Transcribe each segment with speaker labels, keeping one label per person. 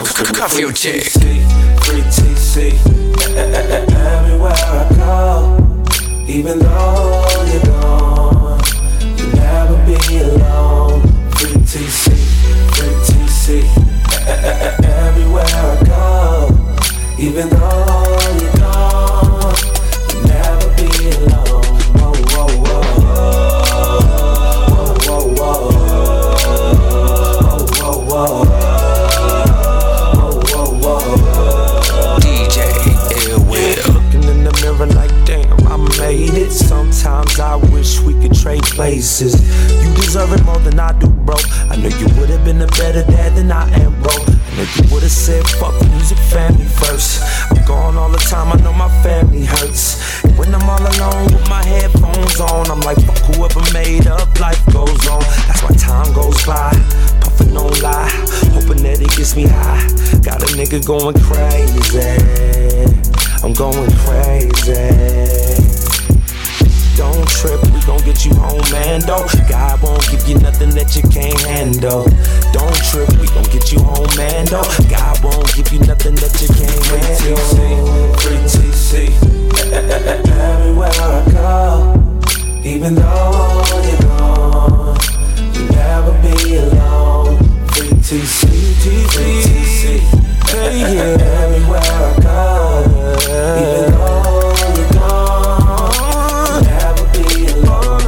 Speaker 1: Curfew Chick.
Speaker 2: Free TC. Everywhere I go, even though you're gone, you'll never be alone. Free TC, free TC. Everywhere I go, even though you're gone, you'll never be alone. Whoa, whoa, whoa, whoa, whoa, whoa, whoa, whoa. Like damn, I made it. Sometimes I wish we could trade places. You deserve it more than I do, bro. I know you would've been a better dad than I am, bro. I know you would've said fuck music, family first. I'm gone all the time, I know my family hurts. And when I'm all alone with my headphones on, I'm like fuck whoever made up, life goes on. That's why time goes by, puffin' don't lie, hoping that it gets me high. Got a nigga going crazy, I'm going crazy. Don't trip, we gon' get you home, man. God won't give you nothing that you can't handle. Don't trip, we gon' get you home, man. God won't give you nothing that you can't handle. Free TC, everywhere I go, even though you're gone, you'll never be alone. Free TC, free TC, everywhere I go. Even though you're gone, you'll never be alone.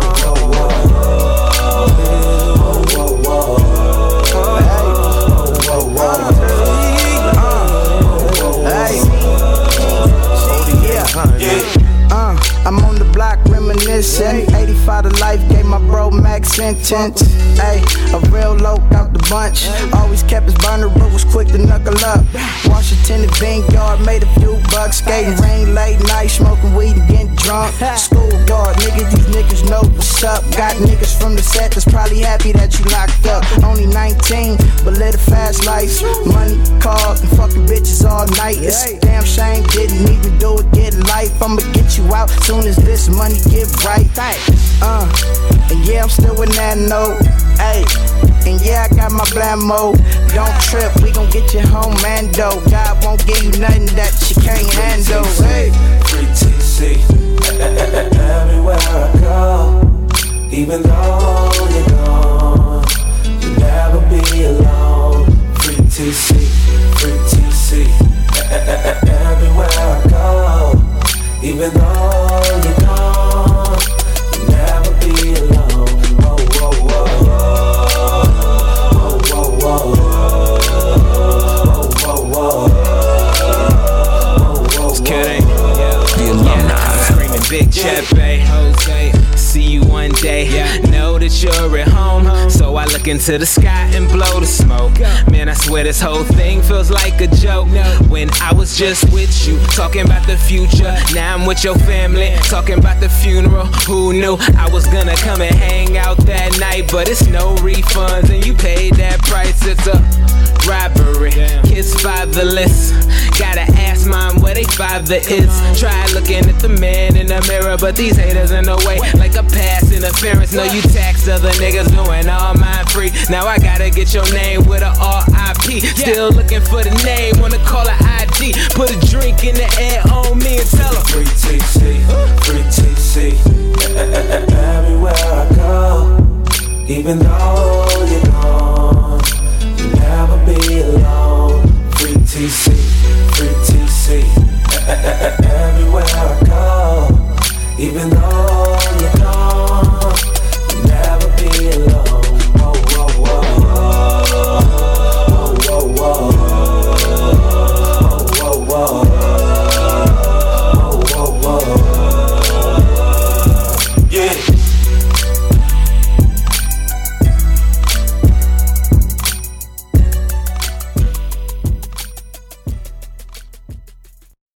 Speaker 3: I'm on the block reminiscing. 85 to life, gave my bro max sentence. Ay, a real loc out the bunch. Always kept his burner, but was quick to knuckle up. Washington and Vanguard made a few bucks. Skating rain late night, smoking weed and getting drunk. Schoolyard niggas, these niggas know what's up. Got niggas from the set that's probably happy that you locked up. Only 19, but live a fast life. Money, cars, and fucking bitches all night. It's a damn shame, didn't even do it, get life. I'ma get you out soon as this money get right. And yeah, I'm still in that note. Ayy, and yeah, I got my blammo. Don't trip, we gon' get you home, man. God won't give you nothing that you can't handle. Hey,
Speaker 2: free TC, everywhere I go, even though you're gone, you'll never be alone. Free TC, free TC, everywhere I go, even though you're gone, you'll never be alone. Whoa, whoa, whoa, whoa, whoa, whoa, whoa, whoa, whoa.
Speaker 1: It's Kid, the alumni, screaming Big Chepe, Jose. See you one day, know that you're at home. So I look into the sky and blow the smoke. Man, I swear this whole thing feels like a joke. When I was just with you, talking about the future. Now I'm with your family, talking about the funeral. Who knew I was gonna come and hang out that night? But it's no refunds and you paid that price. It's a robbery, kids fatherless. Gotta ask mom where they father is. Try looking at the man in the mirror, but these haters in the way, like a pass interference. No, you tax other niggas doing all mine free. Now I gotta get your name with a R.I.P. Still looking for the name on the caller ID. Put a drink in the air on me and tell them
Speaker 2: free TC, free TC, everywhere I go, even though you're gone.